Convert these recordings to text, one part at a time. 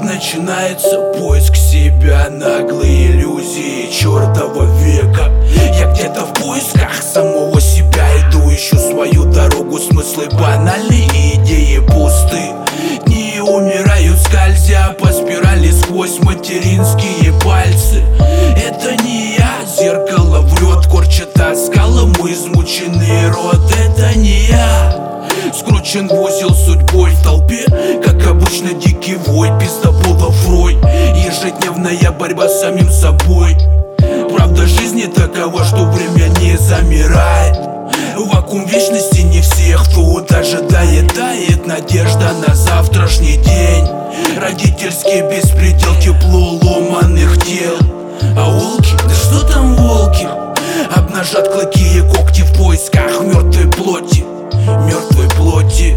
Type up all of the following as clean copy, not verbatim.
начинается поиск себя, наглые иллюзии чертова века. Я где-то в поисках самого себя иду, ищу свою дорогу, смыслы банальные, идеи пусты. Дни умирают, скользя по спирали сквозь материнские пальцы. Это не я, зеркало врет, корчит оскала мой измученный рот. Это не я, скручен в узел судьбой в толпе, как обычно дикий вой, пиздоболов рой. Ежедневная борьба с самим собой. Правда жизни такова, что время не замирает. Вакуум вечности не всех тут ожидает. Тает надежда на завтрашний день. Родительский беспредел, тепло ломаных тел. А волки, да что там волки, обнажат клыки и когти в поисках мертвой плоти. Мертвой плоти.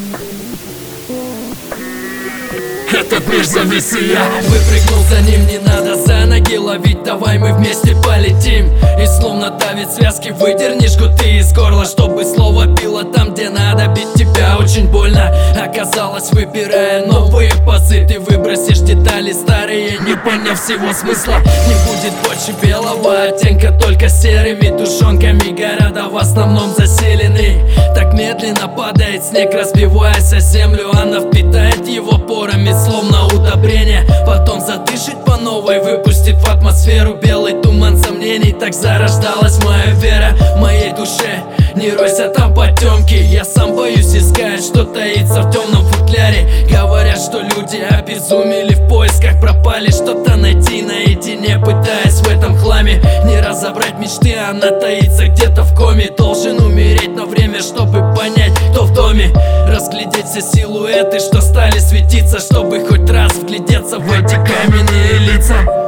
Этот мир завис и я выпрыгнул за ним, не надо за ноги ловить, давай мы вместе полетим. И словно давит связки, выдерни жгуты из горла, чтобы слово било там, где надо бить. Тебя очень больно оказалось, выбирая новые пазы. Ты выбросишь детали старые, не поняв всего смысла. Не будет больше белого оттенка, только серыми тушенками. Города в основном заселены. Так медленно падает снег, разбиваясь о землю. Она впитает его порами, словно удобрение. Потом задышит по новой, выпустит в атмосферу белый туман сомнений. Так зарождалась моя вера в моей душе. Не ройся там потемки, я сам боюсь искать, что таится в темном футляре. Говорят, что люди обезумели в поисках, пропали, что-то найти наедине, пытаясь в этом хламе не разобрать мечты. Она таится где-то в коме, должен умереть на время, чтобы понять, кто в доме. Разглядеть все силуэты, что стали светиться, чтобы хоть раз вглядеться в эти каменные лица.